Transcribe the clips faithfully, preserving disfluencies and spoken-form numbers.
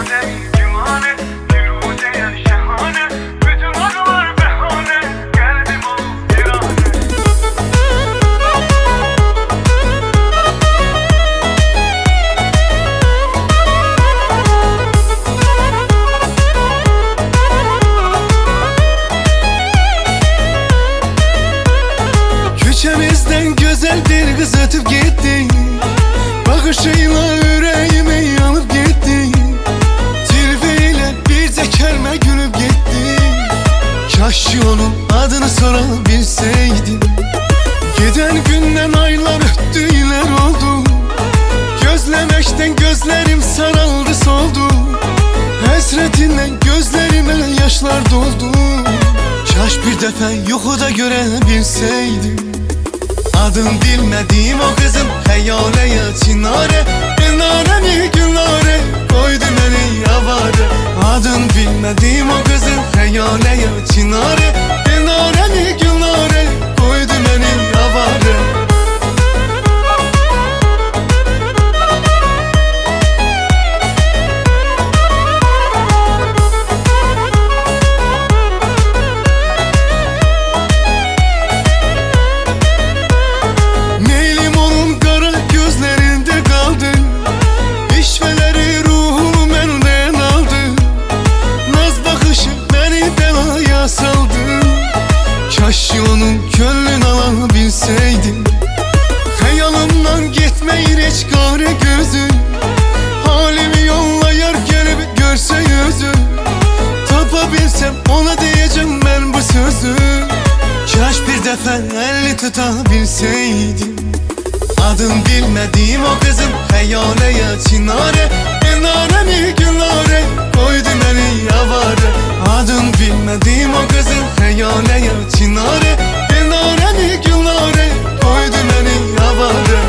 Köçemizden güzel bir kız ötüp gitti. Bakışıyla yüreğimi yanıp gitti. Zirveyle bir de kelime gülüp gitti. Keşke onun adını sorabilseydim. Giden günden aylar öttü iler oldu. Gözlemekten gözlerim saraldı soldu. Hasretinden gözlerime yaşlar doldu. Kaş bir defa yuhuda görebilseydim. Adın bilmediğim o kızım hayaleye çinare. Günare mi günare koydu beni yavare. Adın bilmediğim o kızım hayaleye çinare. Günare mi günare koydu beni yavare. Keşke onun gönlünü alabilseydim. Hayalımdan gitmeyin hiç kare gözü. Halimi yollayar gelip görse yüzü. Tapabilsem ona diyeceğim ben bu sözü. Kaş bir defa elini tutabilseydim. Adım bilmediğim o kızım hayaleye çinare. Günare mi günare koydu beni yavare. Adım bilmediğim o kızım hayaleye çinare. Günare mi günare koydu beni yavare.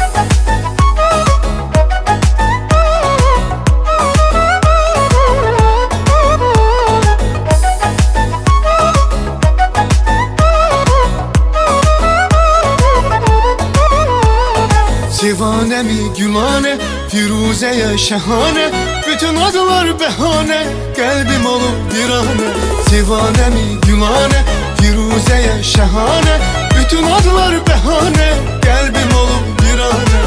Divane mi gülane, Firuze'ye şahane. Bütün adılar behane, kalbim olup virane. Divane mi gülane, Firuze'ye şahane. Bütün adılar behane, kalbim olup virane.